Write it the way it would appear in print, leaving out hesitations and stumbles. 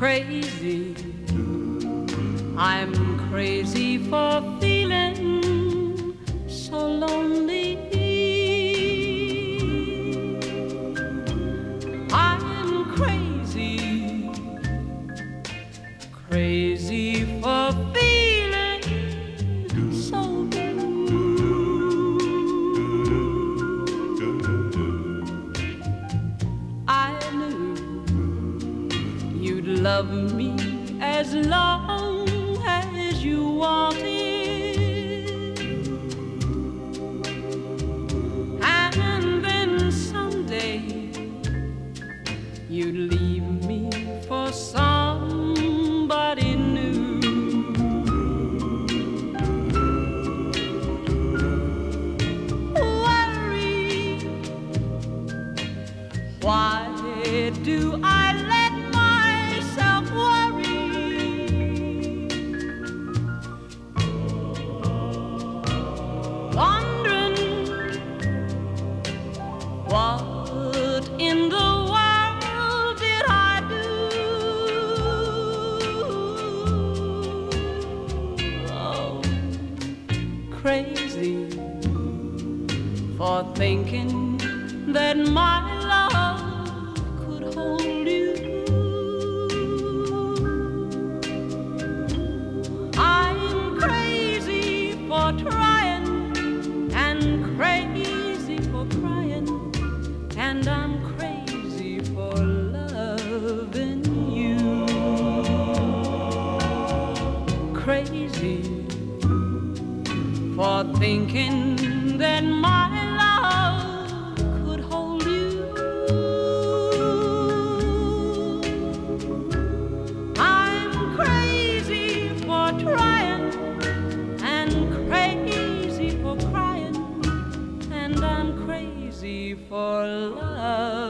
crazy. I'm crazy for feeling so lonely. I'm crazy, crazy for feeling so blue. I knew you'd love me as long as you wanted, and then someday you'd leave me for somebody new. Worry, why do I let myself worry? Wondering what in the world did I do? Oh, crazy for thinking that my love could hold you. I'm crazy for trying and crazy for crying, and I'm crazy for loving you. Crazy for thinking that my love could hold you. I'm crazy for trying and crazy for crying, and I'm crazy for love.